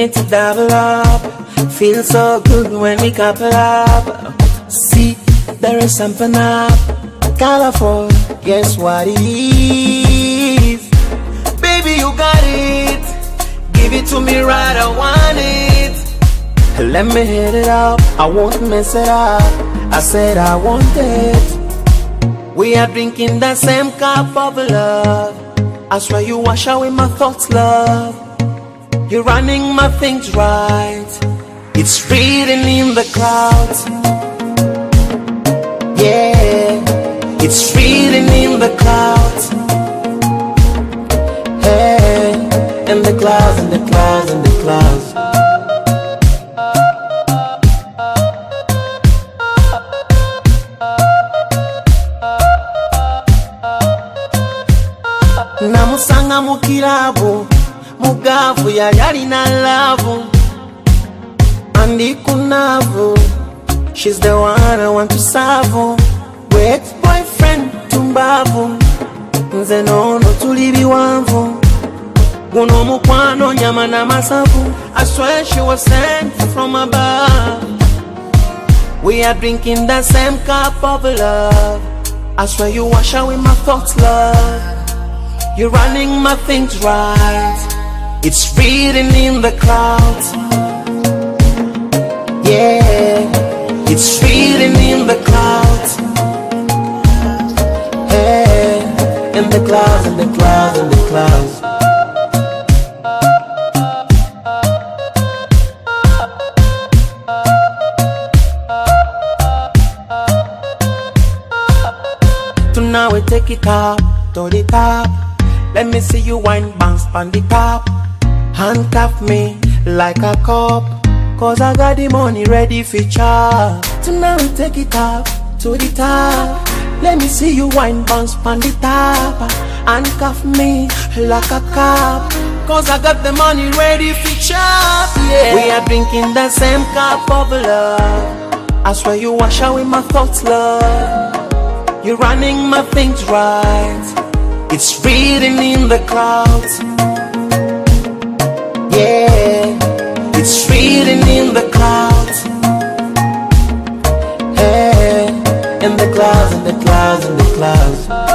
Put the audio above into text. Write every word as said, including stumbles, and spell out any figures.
it to double up. Feels so good when we couple up. See, there is something up. Colorful, guess what it is? Baby, you got it. Give it to me right, I want it. Let me hit it up, I won't mess it up. I said I want it. We are drinking the same cup of love. I swear you wash away my thoughts, love. You're running my things right. It's reading in the clouds. Yeah, it's reading in the clouds. Hey, in the clouds, in the clouds, in the clouds. Namusanga mukirabu, mugavu ya yari na lavu. Andi kunavu, she's the one I want to serve. Wait boyfriend tumbavu, nze nono tulibi wanvu. Guno mukwano nyama na masavu. I swear she was sent from above. We are drinking the same cup of love. I swear you wash away my thoughts, love. You're running my things right. It's reading in the clouds. Yeah, it's reading in the clouds. Hey, in the clouds, in the clouds, in the clouds. Tonight we take it up to the top. Let me see you wine bounce on the top. Handcuff me like a cop, cause I got the money ready for chop. Tonight we take it up to the top. Let me see you wine bounce on the top. Handcuff me like a cop, cause I got the money ready for chop. Yeah. We are drinking the same cup of love. I swear you wash away my thoughts, love. You're running my things right. It's reading in the clouds. Yeah, it's reading in the clouds. Hey, in the clouds, in the clouds, in the clouds.